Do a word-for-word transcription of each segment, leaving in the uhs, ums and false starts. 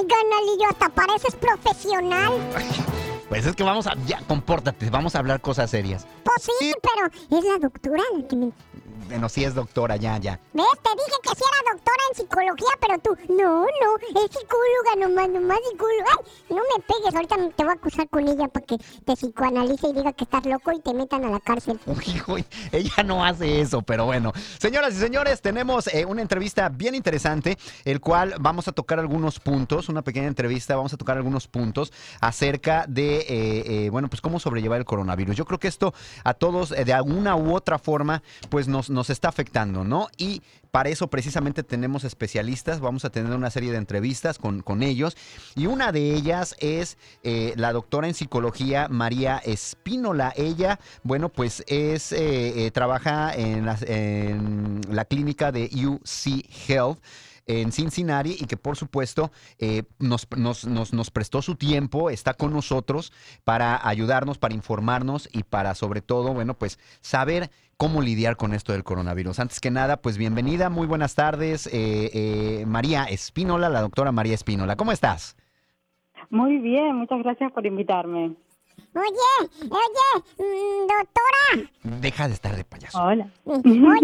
Canalillo, hasta pareces profesional. Pues es que vamos a... Ya, compórtate, vamos a hablar cosas serias. Pues sí, pero es la doctora la que me... Bueno, sí es doctora, ya, ya. ¿Ves? Te dije que sí era doctora en psicología, pero tú... No, no, es psicóloga nomás, nomás psicóloga. Ay, no me pegues, ahorita te voy a acusar con ella para que te psicoanalice y diga que estás loco y te metan a la cárcel. Hijo, ella no hace eso, pero bueno. Señoras y señores, tenemos eh, una entrevista bien interesante, el cual vamos a tocar algunos puntos, una pequeña entrevista, vamos a tocar algunos puntos acerca de, eh, eh, bueno, pues cómo sobrellevar el coronavirus. Yo creo que esto a todos, eh, de alguna u otra forma, pues nos, nos está afectando, ¿no? Y para eso precisamente tenemos especialistas, vamos a tener una serie de entrevistas con, con ellos, y una de ellas es eh, la doctora en psicología María Espínola. Ella, bueno, pues es eh, eh, trabaja en la, en la clínica de U C Health en Cincinnati y que por supuesto eh, nos, nos, nos, nos prestó su tiempo, está con nosotros para ayudarnos, para informarnos y para sobre todo, bueno, pues saber cómo lidiar con esto del coronavirus. Antes que nada, pues bienvenida, muy buenas tardes, eh, eh, María Espínola, la doctora María Espínola. ¿Cómo estás? Muy bien, muchas gracias por invitarme. Oye, oye, mm, doctora. Deja de estar de payaso. Hola. Oye,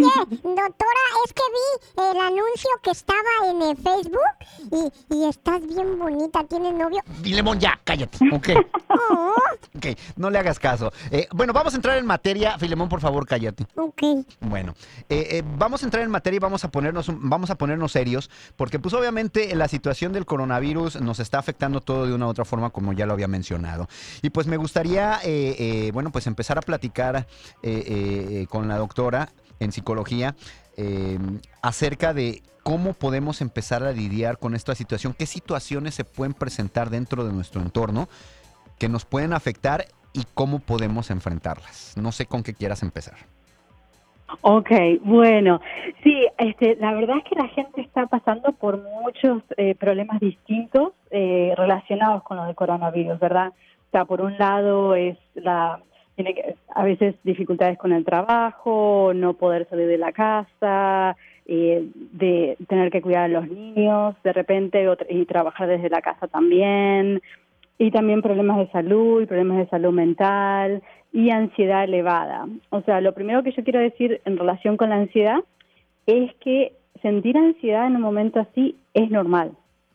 doctora, es que vi el anuncio que estaba en el Facebook y, y estás bien bonita, ¿tienes novio? Filemón, ya, cállate, ok. Oh, Ok, no le hagas caso. Eh, bueno, vamos a entrar en materia. Filemón, por favor, cállate. ok. Bueno, eh, eh, vamos a entrar en materia y vamos a ponernos un- vamos a ponernos serios, porque pues obviamente la situación del coronavirus nos está afectando todo de una u otra forma, como ya lo había mencionado. Y pues me gustaría, eh, eh, bueno, pues empezar a platicar eh, eh, con la doctora en psicología eh, acerca de cómo podemos empezar a lidiar con esta situación, qué situaciones se pueden presentar dentro de nuestro entorno que nos pueden afectar y cómo podemos enfrentarlas. No sé con qué quieras empezar. Ok, bueno, sí, este, la verdad es que la gente está pasando por muchos eh, problemas distintos eh, relacionados con lo del coronavirus, ¿verdad? O sea, por un lado es la tiene que, a veces dificultades con el trabajo, no poder salir de la casa, eh, de tener que cuidar a los niños de repente o tra- y trabajar desde la casa también. Y también problemas de salud, problemas de salud mental y ansiedad elevada. O sea, lo primero que yo quiero decir en relación con la ansiedad es que sentir ansiedad en un momento así es normal.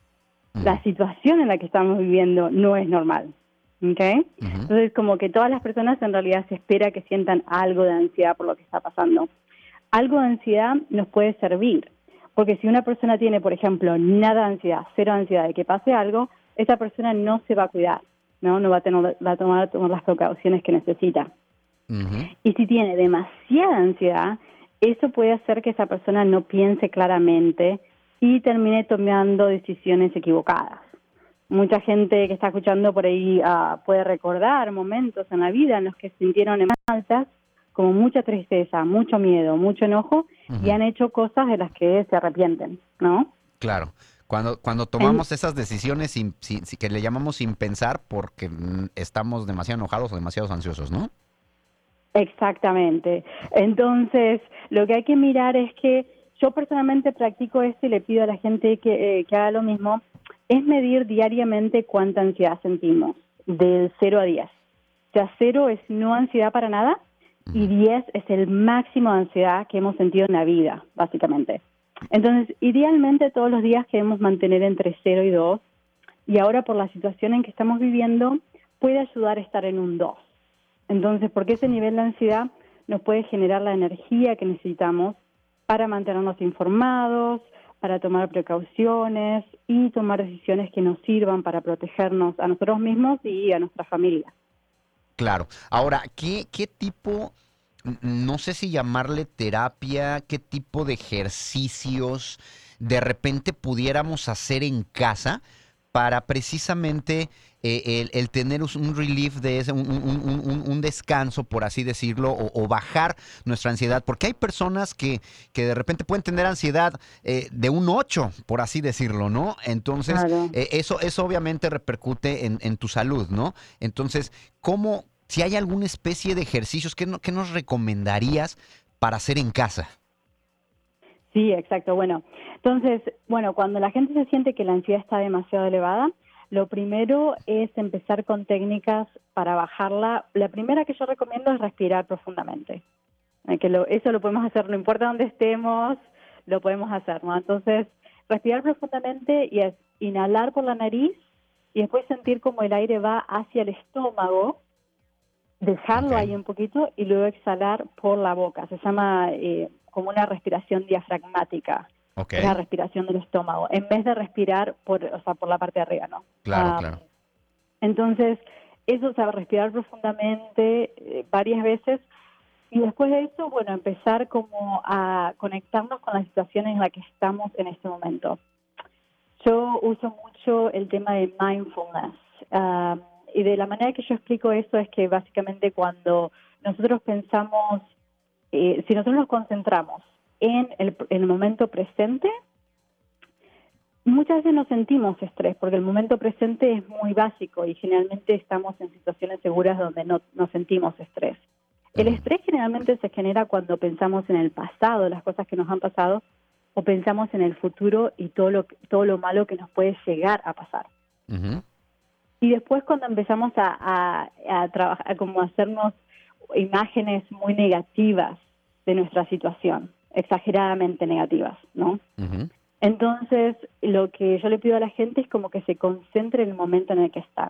La situación en la que estamos viviendo no es normal. ¿Ok? Ujú. Entonces, como que todas las personas en realidad se espera que sientan algo de ansiedad por lo que está pasando. Algo de ansiedad nos puede servir, porque si una persona tiene, por ejemplo, nada de ansiedad, cero ansiedad de que pase algo, esa persona no se va a cuidar, ¿no? No va a, tener, va a tomar, tomar las precauciones que necesita. Ujú. Y si tiene demasiada ansiedad, eso puede hacer que esa persona no piense claramente y termine tomando decisiones equivocadas. Mucha gente que está escuchando por ahí uh, puede recordar momentos en la vida en los que sintieron emociones altas, como mucha tristeza, mucho miedo, mucho enojo, Ujú. y han hecho cosas de las que se arrepienten, ¿no? Claro. Cuando, cuando tomamos esas decisiones sin, sin- sin- que le llamamos sin pensar porque mm, estamos demasiado enojados o demasiado ansiosos, ¿no? Exactamente. Entonces, lo que hay que mirar es que yo personalmente practico esto y le pido a la gente que, eh, que haga lo mismo, es medir diariamente cuánta ansiedad sentimos, del cero a diez. O sea, cero es no ansiedad para nada y diez es el máximo de ansiedad que hemos sentido en la vida, básicamente. Entonces, idealmente todos los días queremos mantener entre cero y dos, y ahora por la situación en que estamos viviendo puede ayudar a estar en un dos. Entonces, porque ese nivel de ansiedad nos puede generar la energía que necesitamos para mantenernos informados, para tomar precauciones y tomar decisiones que nos sirvan para protegernos a nosotros mismos y a nuestra familia. Claro. Ahora, ¿qué, qué tipo, n- no sé si llamarle terapia, qué tipo de ejercicios de repente pudiéramos hacer en casa para precisamente eh, el, el tener us- un relief de ese, un, un- un- un- un descanso, por así decirlo, o, o bajar nuestra ansiedad? Porque hay personas que, que de repente pueden tener ansiedad eh, de un ocho, por así decirlo, ¿no? Entonces, Claro. eh, eso, eso obviamente repercute en, en tu salud, ¿no? Entonces, ¿cómo, si hay alguna especie de ejercicios, qué, no- qué nos recomendarías para hacer en casa? Sí, exacto. Bueno, entonces, bueno, cuando la gente se siente que la ansiedad está demasiado elevada, lo primero es empezar con técnicas para bajarla. La primera que yo recomiendo es respirar profundamente. Eh, Que lo, eso lo podemos hacer, no importa dónde estemos, lo podemos hacer, ¿no? Entonces, respirar profundamente y es inhalar por la nariz y después sentir como el aire va hacia el estómago, dejarlo Ok. ahí un poquito y luego exhalar por la boca. Se llama eh, como una respiración diafragmática, Ok. es la respiración del estómago, en vez de respirar por, o sea, por la parte de arriba, ¿no? Claro, Ah, claro. entonces, eso, o sea, respirar profundamente eh, varias veces y después de eso, bueno, empezar como a conectarnos con la situación en la que estamos en este momento. Yo uso mucho el tema de mindfulness. ah, y de la manera que yo explico eso es que básicamente cuando nosotros pensamos, eh, si nosotros nos concentramos en el, en el momento presente, muchas veces no sentimos estrés porque el momento presente es muy básico y generalmente estamos en situaciones seguras donde no, no sentimos estrés. El Ujú. estrés generalmente se genera cuando pensamos en el pasado, las cosas que nos han pasado, o pensamos en el futuro y todo lo, todo lo malo que nos puede llegar a pasar. Ujú. Y después cuando empezamos a, a, a trabajar, a como hacernos imágenes muy negativas de nuestra situación, exageradamente negativas, ¿no? Ujú. Entonces, lo que yo le pido a la gente es como que se concentre en el momento en el que están,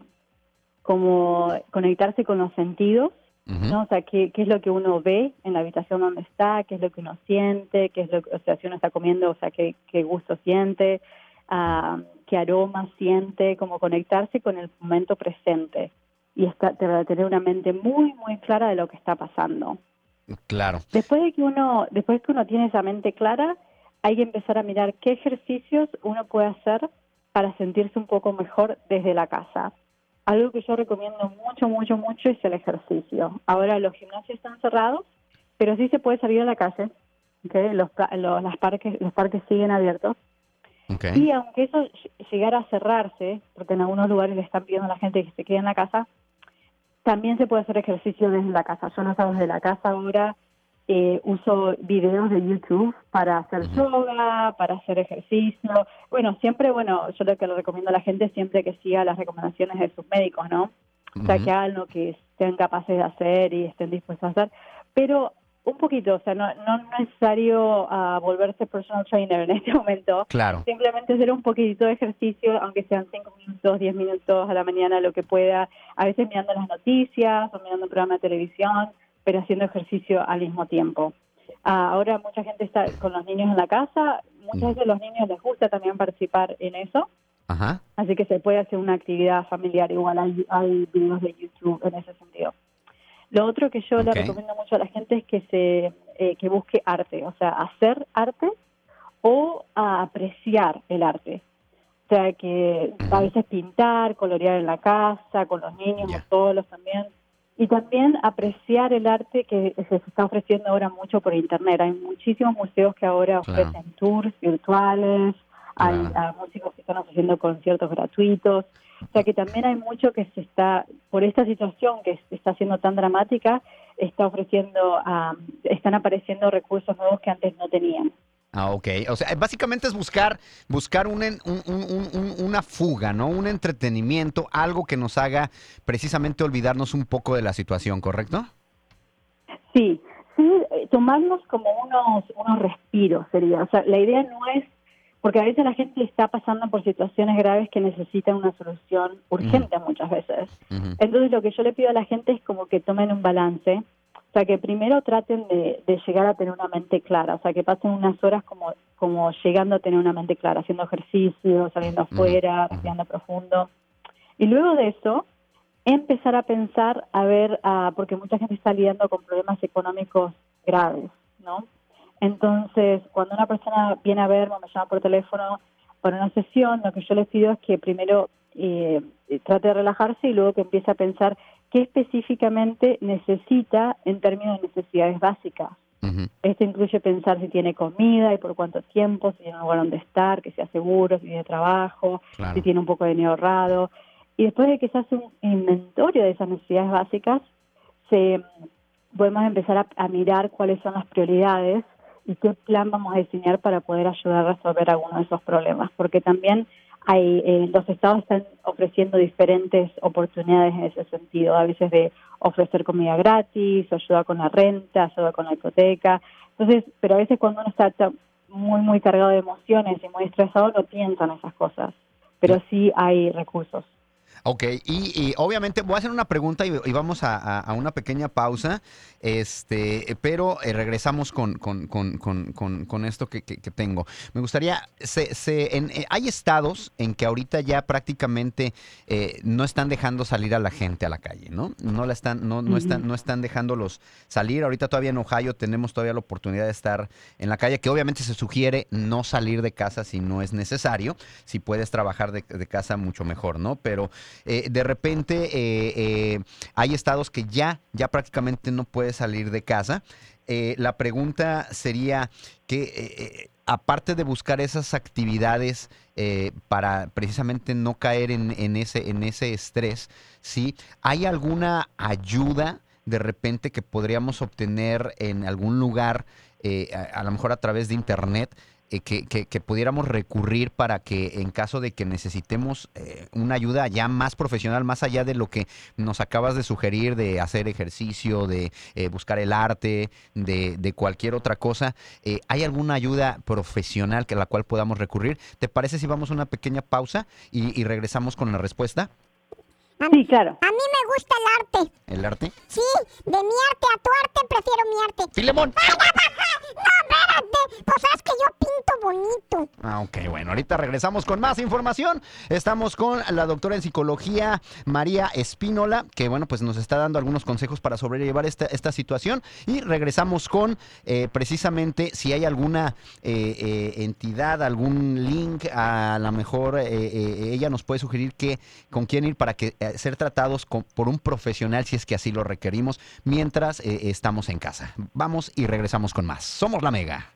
como conectarse con los sentidos, Ujú. ¿no? O sea, qué, qué es lo que uno ve en la habitación donde está, qué es lo que uno siente, qué es lo que, o sea, si uno está comiendo, o sea, qué, qué gusto siente, ah, qué aroma siente, como conectarse con el momento presente y está, tener una mente muy, muy clara de lo que está pasando. Claro. Después de que uno, después que uno tiene esa mente clara, hay que empezar a mirar qué ejercicios uno puede hacer para sentirse un poco mejor desde la casa. Algo que yo recomiendo mucho, mucho, mucho es el ejercicio. Ahora los gimnasios están cerrados, pero sí se puede salir a la calle, ¿okay? Los, pa- los, las parques, los parques siguen abiertos. Ok. Y aunque eso ll- llegara a cerrarse, porque en algunos lugares le están pidiendo a la gente que se quede en la casa, también se puede hacer ejercicio desde la casa. Yo no hago desde la casa ahora. Eh, uso videos de YouTube para hacer Ujú. yoga, para hacer ejercicio. Bueno, siempre, bueno, yo lo que le recomiendo a la gente es siempre que siga las recomendaciones de sus médicos, ¿no? O sea, Ujú. que hagan lo que estén capaces de hacer y estén dispuestos a hacer. Pero un poquito, o sea, no, no es necesario ah, volverse personal trainer en este momento. Claro. Simplemente hacer un poquitito de ejercicio, aunque sean cinco minutos, diez minutos a la mañana, lo que pueda. A veces mirando las noticias o mirando un programa de televisión, pero haciendo ejercicio al mismo tiempo. Ah, ahora mucha gente está con los niños en la casa. Muchas Ujú. veces a los niños les gusta también participar en eso. Ajá. Así que se puede hacer una actividad familiar. Igual hay, hay videos de YouTube en ese sentido. Lo otro que yo le Ok. recomiendo mucho a la gente es que se eh, que busque arte, o sea, hacer arte o a apreciar el arte. O sea, que a Ujú. veces pintar, colorear en la casa, con los niños o Ya. solos también. Y también apreciar el arte que se está ofreciendo ahora mucho por internet. Hay muchísimos museos que ahora Claro. ofrecen tours virtuales, hay Claro. ah, músicos que están ofreciendo conciertos gratuitos. O sea que también hay mucho que se está, por esta situación que se está haciendo tan dramática, está ofreciendo, ah, están apareciendo recursos nuevos que antes no tenían. Ah, ok. O sea, básicamente es buscar, buscar un en- un- un- un- un- una fuga, ¿no? Un entretenimiento, algo que nos haga precisamente olvidarnos un poco de la situación, ¿correcto? Sí, sí, eh, tomarnos como unos, unos respiros sería. O sea, la idea no es, porque a veces la gente está pasando por situaciones graves que necesitan una solución Ujú. urgente muchas veces. Ujú. Entonces lo que yo le pido a la gente es como que tomen un balance, o sea, que primero traten de, de llegar a tener una mente clara, o sea, que pasen unas horas como, como llegando a tener una mente clara, haciendo ejercicio, saliendo Ujú. afuera, Ujú. respirando profundo. Y luego de eso, empezar a pensar, a ver, ah, porque mucha gente está lidiando con problemas económicos graves, ¿no? Entonces, cuando una persona viene a verme o me llama por teléfono para una sesión, lo que yo les pido es que primero eh, trate de relajarse y luego que empiece a pensar qué específicamente necesita en términos de necesidades básicas. Ujú. Esto incluye pensar si tiene comida y por cuánto tiempo, si tiene un lugar donde estar, que sea seguro, si tiene trabajo, si Claro. tiene un poco de dinero ahorrado. Y después de que se hace un inventario de esas necesidades básicas, se podemos empezar a, a mirar cuáles son las prioridades y qué plan vamos a diseñar para poder ayudar a resolver algunos de esos problemas, porque también hay eh, los estados están ofreciendo diferentes oportunidades en ese sentido, a veces de ofrecer comida gratis, ayuda con la renta, ayuda con la hipoteca. Entonces, pero a veces cuando uno está muy, muy cargado de emociones y muy estresado, no piensan esas cosas, pero sí hay recursos. Ok, y, y obviamente voy a hacer una pregunta y, y vamos a, a- a una pequeña pausa, este, pero eh, regresamos con, con, con, con, con- con esto que, que- que tengo. Me gustaría, se, se- en- eh, hay estados en que ahorita ya prácticamente eh, no están dejando salir a la gente a la calle, ¿no? No la están, no, no Ujú. están, no están dejándolos salir. Ahorita todavía en Ohio tenemos todavía la oportunidad de estar en la calle, que obviamente se sugiere no salir de casa si no es necesario. Si puedes trabajar de, de casa, mucho mejor, ¿no? Pero eh, de repente eh, eh, hay estados que ya, ya prácticamente no puedes salir de casa. Eh, la pregunta sería que, eh, eh, aparte de buscar esas actividades eh, para precisamente no caer en, en ese, en ese estrés, ¿sí? ¿Hay alguna ayuda de repente que podríamos obtener en algún lugar, eh, a, a lo mejor a través de internet? eh, que, que- que pudiéramos recurrir para que en caso de que necesitemos eh, una ayuda ya más profesional, más allá de lo que nos acabas de sugerir, de hacer ejercicio, de eh, buscar el arte, de, de cualquier otra cosa, eh, ¿hay alguna ayuda profesional que a la cual podamos recurrir? ¿Te parece si vamos a una pequeña pausa y, y regresamos con la respuesta? A, Sí, claro. a mí me gusta el arte. ¿El arte? Sí, de mi arte a tu arte prefiero mi arte. ¡Filemón! No, espérate, pues sabes que yo pinto bonito. Ah, ok, bueno, ahorita regresamos con más información. Estamos con la doctora en psicología María Espínola, que bueno, pues nos está dando algunos consejos para sobrellevar esta, esta situación. Y regresamos con eh, precisamente si hay alguna eh, eh, entidad, algún link, a lo mejor eh, eh, ella nos puede sugerir que, con quién ir para que eh, ser tratados con- por un profesional si es que así lo requerimos mientras eh, estamos en casa. Vamos y regresamos con más. Somos la Mega.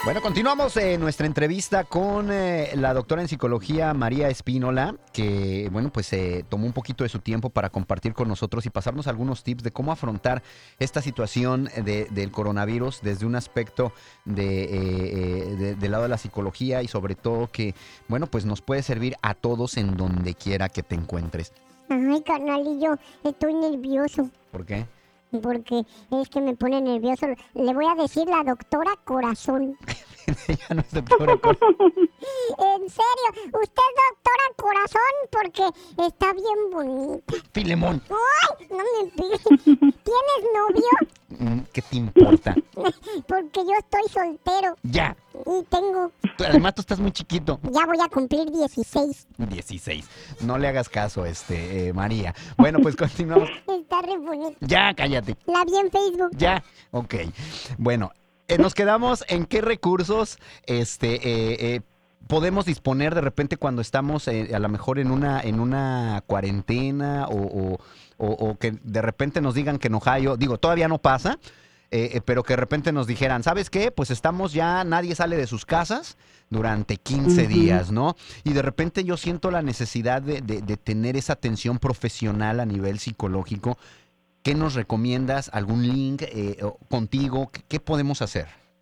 Bueno, continuamos eh, nuestra entrevista con eh, la doctora en psicología María Espínola, que, bueno, pues eh, tomó un poquito de su tiempo para compartir con nosotros y pasarnos algunos tips de cómo afrontar esta situación de, del coronavirus desde un aspecto de, eh, eh, de- del lado de la psicología y sobre todo que, bueno, pues nos puede servir a todos en donde quiera que te encuentres. Ay, carnalillo, estoy nervioso. ¿Por qué? Porque es que me pone nervioso. Le voy a decir la doctora Corazón. Ella no es doctora. Cor- En serio, usted es doctora Corazón porque está bien bonita. Filemón, ¡Ay! No me pegues. ¿Tienes novio? mm, ¿qué te importa? Porque yo estoy soltero Ya. y tengo... Tú- Además, tú estás muy chiquito. Ya voy a cumplir dieciséis. dieciséis. No le hagas caso, este, eh, María. Bueno, pues continuamos. Está re bonita. Ya, cállate. La vi en Facebook. Ya. Ok. Bueno, eh, nos quedamos en qué recursos este, eh, eh, podemos disponer de repente cuando estamos eh, a lo mejor en una, en una cuarentena o, o- o- o que de repente nos digan que en Ohio, digo, todavía no pasa, eh, eh, pero que de repente nos dijeran, ¿sabes qué? Pues estamos ya, nadie sale de sus casas durante quince Ujú. días, ¿no? Y de repente yo siento la necesidad de, de- de tener esa atención profesional a nivel psicológico. ¿Qué nos recomiendas? ¿Algún link eh, o- contigo? ¿Qué, qué podemos hacer?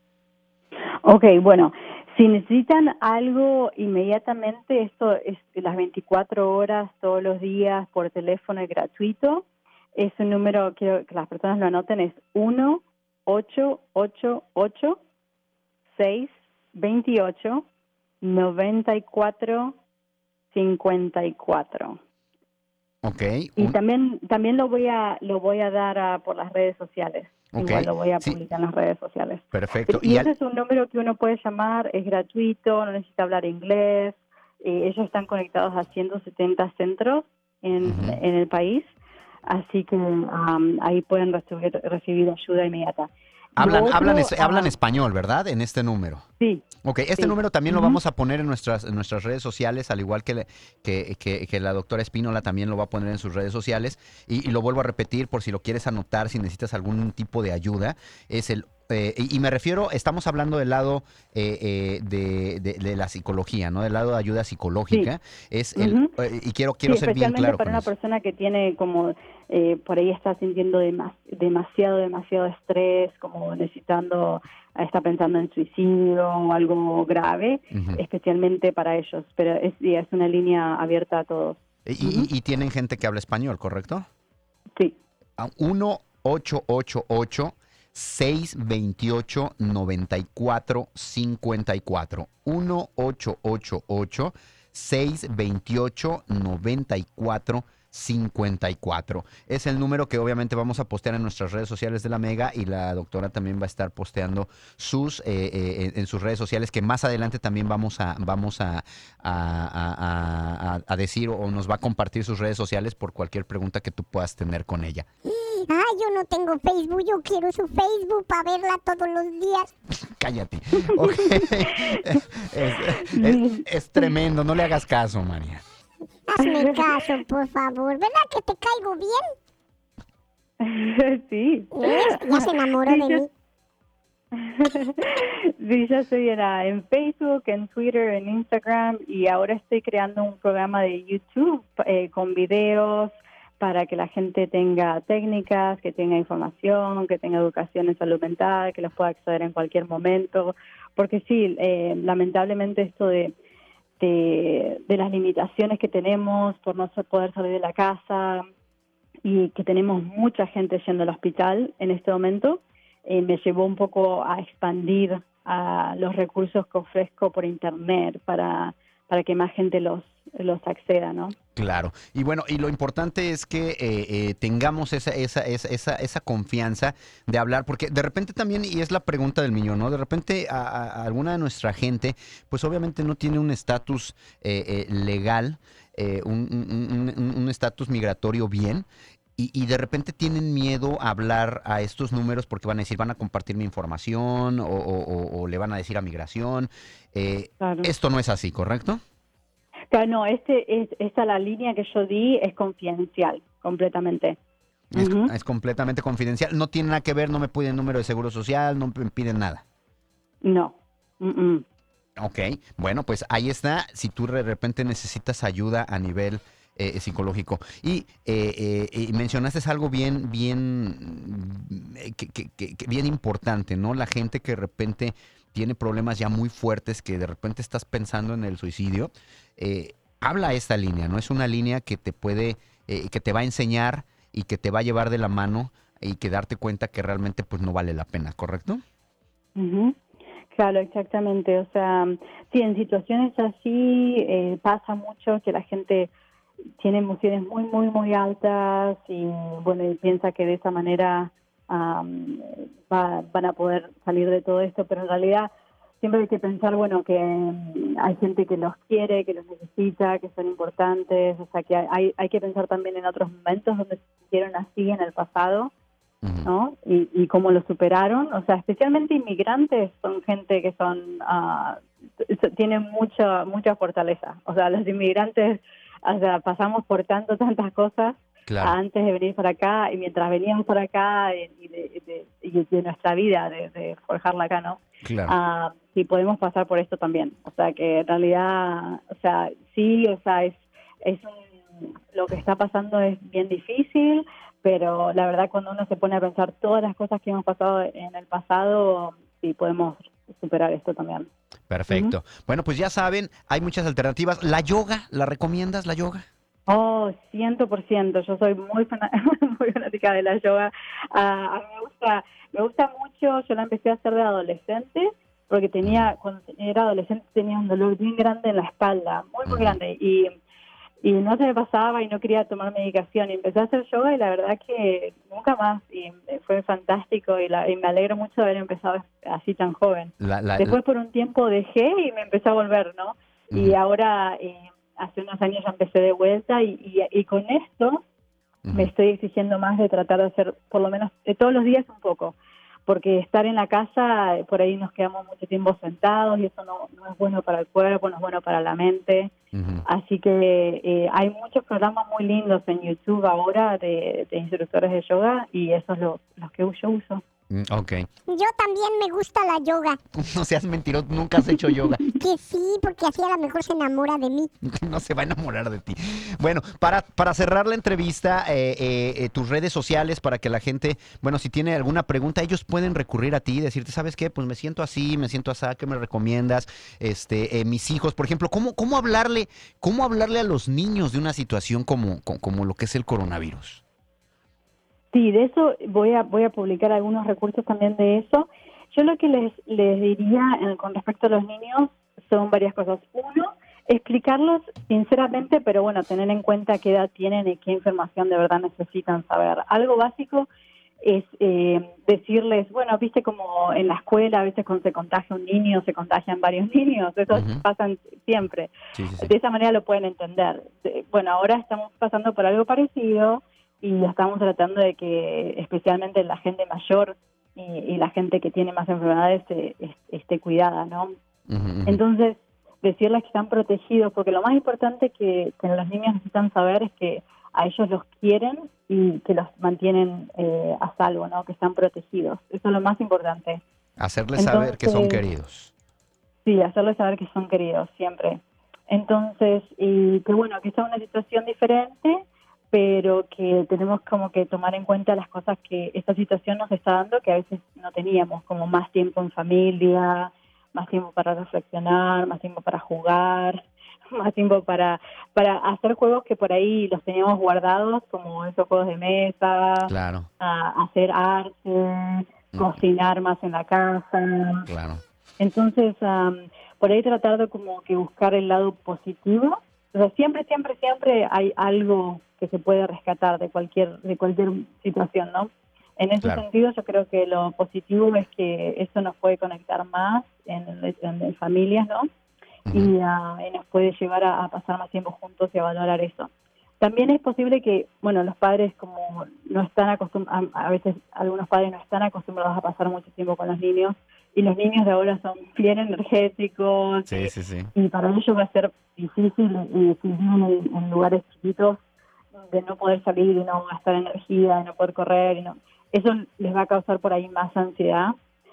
Ok, bueno, si necesitan algo inmediatamente, esto es las veinticuatro horas, todos los días, por teléfono y gratuito. Es un número, quiero que las personas lo anoten, es uno ocho ocho ocho seis dos ocho nueve cuatro cinco cuatro. Ok. Y un- también también lo voy a lo voy a dar a- por las redes sociales. Ok, Igual lo voy a sí. publicar en las redes sociales. Perfecto. Y Y ese al- es un número que uno puede llamar, es gratuito, no necesita hablar inglés. Eh, ellos están conectados a ciento setenta centros en, Ujú. en el país, así que um, ahí pueden recibir, recibir ayuda inmediata. hablan, Lo otro, hablan, es- hablan ah, español, ¿verdad? En este número. Sí, Ok, este Sí. número también lo Ujú. vamos a poner en nuestras, en nuestras redes sociales, al igual que, le- que, que- que la doctora Espínola también lo va a poner en sus redes sociales. Y, y lo vuelvo a repetir por si lo quieres anotar, si necesitas algún tipo de ayuda. Es el eh, y, y me refiero, estamos hablando del lado eh, eh, de, de- de la psicología, ¿no? Del lado de ayuda psicológica. Es el Ujú. eh, y quiero quiero Sí, ser bien especialmente claro para con una eso. persona que tiene como, eh, por ahí está sintiendo demas- demasiado, demasiado estrés, como necesitando, está pensando en suicidio o algo grave, Ujú. especialmente para ellos. Pero es, sí, es una línea abierta a todos. Y, y- y tienen gente que habla español, ¿correcto? Sí, A uno ocho ocho ocho seis dos ocho nueve cuatro cinco cuatro. uno ocho ocho ocho seis dos ocho nueve cuatro cinco cuatro. Es el número que obviamente vamos a postear en nuestras redes sociales de la Mega y la doctora también va a estar posteando sus eh, eh, en sus redes sociales, que más adelante también vamos a vamos a, a- a- a- a decir o nos va a compartir sus redes sociales por cualquier pregunta que tú puedas tener con ella. Ay, yo no tengo Facebook, yo quiero su Facebook para verla todos los días. Cállate. Ok. es, es- es tremendo, no le hagas caso, María. Hazme caso, por favor. ¿Verdad que te caigo bien? sí. ¿Ves? Ya se enamoró Sí, de yo- mí. Sí, yo estoy en, ah, en Facebook, en Twitter, en Instagram y ahora estoy creando un programa de YouTube eh, con videos para que la gente tenga técnicas, que tenga información, que tenga educación en salud mental, que los pueda acceder en cualquier momento. Porque sí, eh, lamentablemente esto de, de, de las limitaciones que tenemos por no poder salir de la casa y que tenemos mucha gente yendo al hospital en este momento, eh, me llevó un poco a expandir a los recursos que ofrezco por internet para, para que más gente los, los acceda, ¿no? Claro. Y bueno, y lo importante es que eh, eh, tengamos esa, esa, esa, esa, esa confianza de hablar, porque de repente también, y es la pregunta del millón, ¿no? De repente a, a- a alguna de nuestra gente, pues obviamente no tiene un estatus eh, eh, legal, eh, un un- un- un estatus migratorio bien. Y, y de repente tienen miedo a hablar a estos números porque van a decir, van a compartir mi información o, o- o- o le van a decir a migración. Eh, Claro. esto no es así, ¿correcto? Claro, no, este, es, esta la línea que yo di es confidencial, completamente. Es, Ujú. es completamente confidencial. No tiene nada que ver, no me piden número de seguro social, no me piden nada. No, Mm, mm. Ok, bueno, pues ahí está, si tú de repente necesitas ayuda a nivel eh, psicológico. Y, eh, eh, y mencionaste algo bien, bien, eh, que, que- que- que bien importante, ¿no? La gente que de repente tiene problemas ya muy fuertes, que de repente estás pensando en el suicidio, eh, habla esta línea, ¿no? Es una línea que te puede, eh, que te va a enseñar y que te va a llevar de la mano y que darte cuenta que realmente pues no vale la pena, ¿correcto? Ujú. Claro, exactamente. O sea, sí, en situaciones así eh, pasa mucho que la gente tiene emociones muy, muy, muy altas y bueno, y piensa que de esa manera am, va- van a poder salir de todo esto, pero en realidad siempre hay que pensar, bueno, que mm, hay gente que los quiere, que los necesita, que son importantes, o sea, que hay, hay que pensar también en otros momentos donde se sintieron así en el pasado, Ujú. ¿no? Y, y cómo lo superaron. O sea, especialmente inmigrantes son gente que son ah, t- tienen mucha mucha fortaleza. O sea, los inmigrantes, o sea, pasamos por tanto tantas cosas Claro, antes de venir para acá y mientras veníamos para acá y y de, de- y de nuestra vida de, de forjarla acá, ¿no? claro. Ah, sí podemos pasar por esto también. O sea, que en realidad, o sea, sí, o sea, es es un, lo que está pasando es bien difícil, pero la verdad cuando uno se pone a pensar todas las cosas que hemos pasado en el pasado, sí podemos superar esto también. Ujú. Perfecto. Bueno, pues ya saben, hay muchas alternativas. ¿La yoga? ¿La recomiendas, la yoga? Oh, ciento por ciento. Yo soy muy fana- muy fanática de la yoga. Ah, a mí me gusta, me gusta mucho. Yo la empecé a hacer de adolescente porque Ujú, tenía, cuando era adolescente tenía un dolor bien grande en la espalda, muy muy ujú. grande y y no se me pasaba y no quería tomar medicación y empecé a hacer yoga y la verdad que nunca más y fue fantástico y, la, y me alegro mucho de haber empezado así tan joven. La, la, la- Después por un tiempo dejé y me empecé a volver, ¿no? Y ujú, ahora eh, hace unos años ya empecé de vuelta y, y, y con esto me ujú. estoy exigiendo más de tratar de hacer por lo menos eh, todos los días un poco, porque estar en la casa, eh, por ahí nos quedamos mucho tiempo sentados y eso no, no es bueno para el cuerpo, no es bueno para la mente. Ujú. Así que eh, hay muchos programas muy lindos en YouTube ahora de, de instructores de yoga y eso es lo, los que yo uso. Mm, Ok. Yo también me gusta la yoga. No seas mentiroso, nunca has hecho yoga. Que sí, porque así a lo mejor se enamora de mí. No se va a enamorar de ti. Bueno, para, para cerrar la entrevista, eh, eh, eh, tus redes sociales para que la gente, bueno, si tiene alguna pregunta, ellos pueden recurrir a ti y decirte, ¿sabes qué? Pues me siento así, me siento así, ¿qué me recomiendas? Este, eh, mis hijos, por ejemplo, ¿cómo, cómo hablarle, cómo hablarle a los niños de una situación como, co- como lo que es el coronavirus? Sí, de eso voy a voy a publicar algunos recursos también de eso. Yo lo que les les diría eh, con respecto a los niños son varias cosas. Uno, explicarlos sinceramente, pero bueno, tener en cuenta qué edad tienen y qué información de verdad necesitan saber. Algo básico es eh, decirles, bueno, viste como en la escuela a veces cuando se contagia un niño, se contagian varios niños, eso Ujú. pasan siempre. Sí, sí, sí. De esa manera lo pueden entender. De- Bueno, ahora estamos pasando por algo parecido y estamos tratando de que especialmente la gente mayor y, y la gente que tiene más enfermedades eh, es- esté cuidada, ¿no? Ujú, ujú. Entonces, decirles que están protegidos, porque lo más importante que, que los niños necesitan saber es que a ellos los quieren y que los mantienen eh, a salvo, ¿no? Que están protegidos. Eso es lo más importante. Hacerles saber que son Entonces, queridos. sí, hacerles saber que son queridos siempre. Entonces, y que bueno, que esta es una situación diferente, pero que tenemos como que tomar en cuenta las cosas que esta situación nos está dando, que a veces no teníamos, como más tiempo en familia, más tiempo para reflexionar, más tiempo para jugar, más tiempo para, para hacer juegos que por ahí los teníamos guardados, como esos juegos de mesa, Claro, a hacer arte, mm, cocinar más en la casa. claro. Entonces, am, por ahí tratar de como que buscar el lado positivo. O sea, siempre, siempre, siempre hay algo que se puede rescatar de cualquier de cualquier situación, ¿no? En ese Claro. sentido, yo creo que lo positivo es que eso nos puede conectar más en, en- en familias, ¿no? Ujú. Y, ah, y nos puede llevar a, a pasar más tiempo juntos y a valorar eso. También es posible que, bueno, los padres como no están acostumbrados, a, a veces algunos padres no están acostumbrados a pasar mucho tiempo con los niños y los niños de ahora son bien energéticos Sí, sí, sí. y, y para ellos va a ser difícil y si viven en, en lugares chiquitos de no poder salir y no gastar energía, de no poder correr, y no, eso les va a causar por ahí más ansiedad.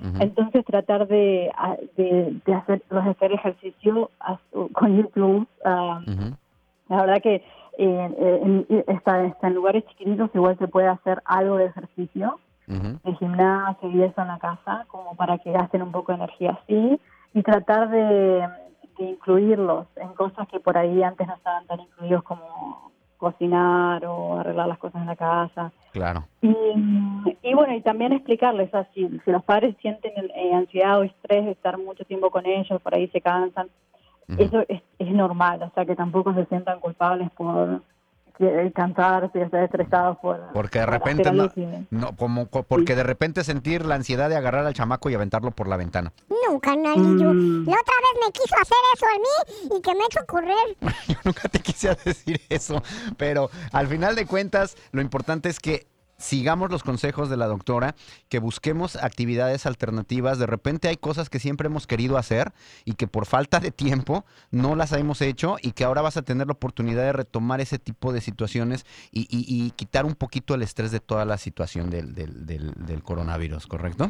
Ujú. Entonces tratar de, a- de, de hacer, de hacer ejercicio as- con YouTube. ah, Ujú. la verdad que eh, en, en- está, está en lugares chiquititos igual se puede hacer algo de ejercicio, Ujú. de gimnasio y eso en la casa, como para que gasten un poco de energía así, y tratar de, de incluirlos en cosas que por ahí antes no estaban tan incluidos como cocinar o arreglar las cosas en la casa. Claro. Y, y bueno, y también explicarles así, si los padres sienten eh, ansiedad o estrés de estar mucho tiempo con ellos, por ahí se cansan, Ujú. eso es, es normal, o sea, que tampoco se sientan culpables por que- cansarse y estar estresados por, Porque de por hacer repente algo no, que- no como co- porque de repente sentir la ansiedad de agarrar al chamaco y aventarlo por la ventana. No, canalillo. Mm. La otra vez me quiso hacer eso a mí y que me echó a correr. Yo nunca te quise decir eso, pero al final de cuentas lo importante es que sigamos los consejos de la doctora, que busquemos actividades alternativas. De repente hay cosas que siempre hemos querido hacer y que por falta de tiempo no las hemos hecho y que ahora vas a tener la oportunidad de retomar ese tipo de situaciones y, y- y quitar un poquito el estrés de toda la situación del, del, del, del coronavirus, ¿correcto?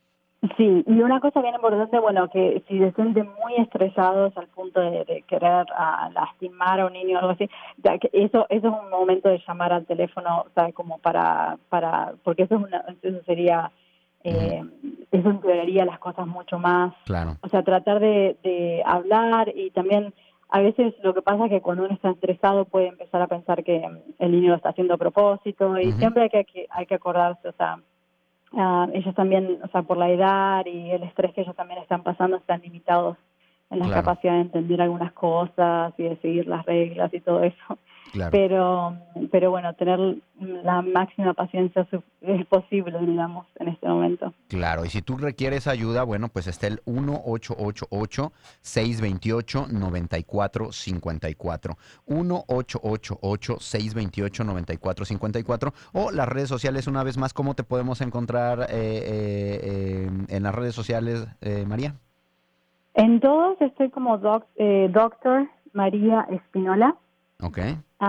Sí, y una cosa bien importante, bueno, que si se sienten muy estresados al punto de, de querer ah, lastimar a un niño o algo así, ya que eso eso es un momento de llamar al teléfono, o sea, como para, para porque eso, es una, eso sería, eh, eso empeoraría las cosas mucho más. Claro. O sea, tratar de, de hablar y también a veces lo que pasa es que cuando uno está estresado puede empezar a pensar que el niño lo está haciendo a propósito y Ujú. siempre hay que, que- hay que acordarse, o sea, Ah, ellos también, o sea, por la edad y el estrés que ellos también están pasando, están limitados en la Claro. capacidad de entender algunas cosas y de seguir las reglas y todo eso. Claro. Pero, pero bueno, tener la máxima paciencia su- es posible, digamos, en este momento. Claro, y si tú requieres ayuda, bueno, pues está el uno ocho ocho ocho, seis dos ocho, nueve cuatro cinco cuatro. uno ocho ocho ocho, seis dos ocho, nueve cuatro cinco cuatro. O las redes sociales, una vez más, ¿cómo te podemos encontrar eh, eh, eh, en las redes sociales, eh, María? En todos estoy como doc, eh, doctor María Espinola, Ok.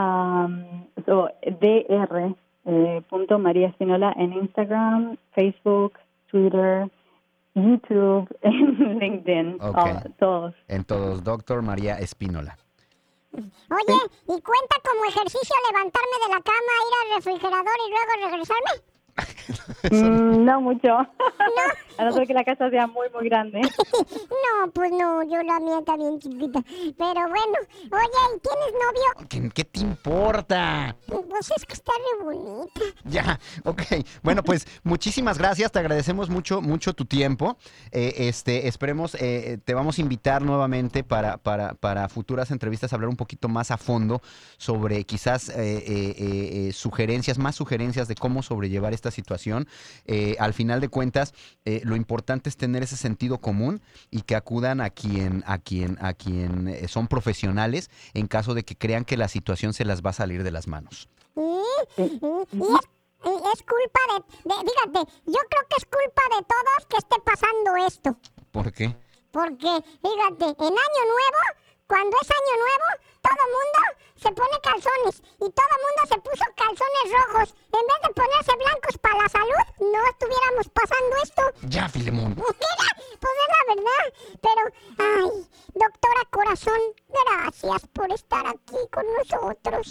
um, so, dr eh, punto María Espinola en Instagram, Facebook, Twitter, YouTube, en LinkedIn, Ok. oh, todos. En todos, doctor María Espínola. Oye, ¿y cuenta como ejercicio levantarme de la cama, ir al refrigerador y luego regresarme? Mm, no mucho. A no ser que la casa sea muy, muy grande. No, pues no, yo la mía está bien chiquita. Pero bueno, oye, ¿y tienes novio? ¿Qué, qué te importa? Pues es que está re bonita. Ya, ok. Bueno, pues muchísimas gracias, te agradecemos mucho, mucho tu tiempo. Eh, este, esperemos, eh, te vamos a invitar nuevamente para, para, para futuras entrevistas a hablar un poquito más a fondo sobre quizás eh, eh, eh, sugerencias, más sugerencias de cómo sobrellevar esta situación. Eh, al final de cuentas, eh, lo importante es tener ese sentido común y que acudan a quien, a quien, a quien eh, son profesionales en caso de que crean que la situación se las va a salir de las manos. Y, y- y es, y es culpa de, de- Fíjate, yo creo que es culpa de todos que esté pasando esto. ¿Por qué? Porque, fíjate, en Año Nuevo, cuando es Año Nuevo, todo mundo se pone calzones y todo mundo se puso calzones rojos. En vez de ponerse blancos para la salud, no estuviéramos pasando esto. Ya, Filemón. Mira, pues es la verdad. Pero, ay, doctora Corazón, gracias por estar aquí con nosotros.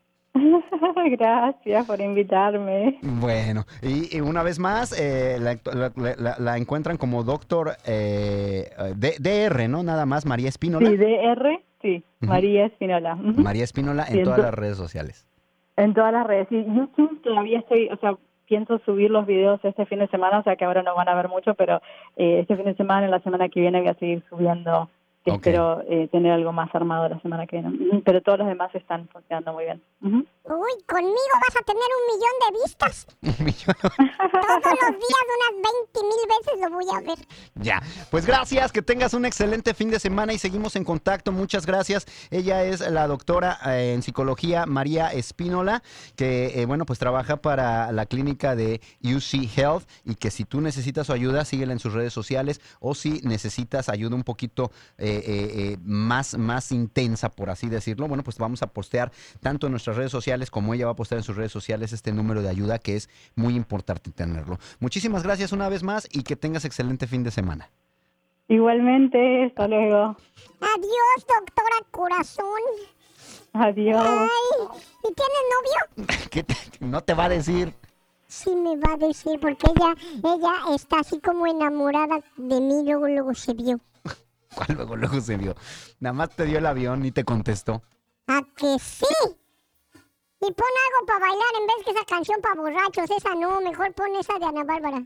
Gracias por invitarme. Bueno, y, y una vez más, eh, la, la- la- la encuentran como doctor eh, D- DR, ¿no? Nada más, María Espínola. Sí, D R, sí, Ujú. María Espinola. Ujú. María Espínola en Sí, todas ento- las redes sociales. En todas las redes. Sí, YouTube todavía estoy, o sea, pienso subir los videos este fin de semana, o sea que ahora no van a ver mucho, pero eh, este fin de semana, en la semana que viene voy a seguir subiendo, que Ok. espero eh, tener algo más armado la semana que viene. Ujú, pero todos los demás están funcionando muy bien. Ujú. Uy, conmigo vas a tener un millón de vistas. Un millón. Todos los días, unas veinte mil veces lo voy a ver. Ya, pues gracias, que tengas un excelente fin de semana y seguimos en contacto. Muchas gracias. Ella es la doctora eh, en psicología María Espínola, que eh, bueno, pues trabaja para la clínica de U C Health y que si tú necesitas su ayuda, síguela en sus redes sociales o si necesitas ayuda un poquito eh, eh, eh, más, más intensa, por así decirlo, bueno, pues vamos a postear tanto en nuestras redes sociales como ella va a postear en sus redes sociales este número de ayuda que es muy importante tenerlo. Muchísimas gracias una vez más y que tengas excelente fin de semana. Igualmente, hasta luego. Adiós, doctora corazón. Adiós. Ay, ¿y tienes novio? ¿Qué te- no te va a decir? Sí me va a decir, porque ella, ella está así como enamorada de mí, luego, luego se vio. ¿Cuál luego, luego se vio? Nada más te dio el avión y te contestó. ¿A que sí? Y pon algo para bailar en vez que esa canción para borrachos, esa no, mejor pon esa de Ana Bárbara.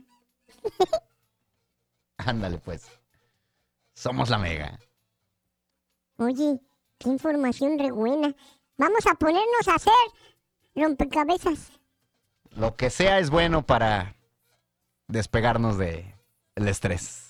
Ándale, pues. Somos la Mega. Oye, qué información re buena. Vamos a ponernos a hacer rompecabezas. Lo que sea es bueno para despegarnos de el estrés.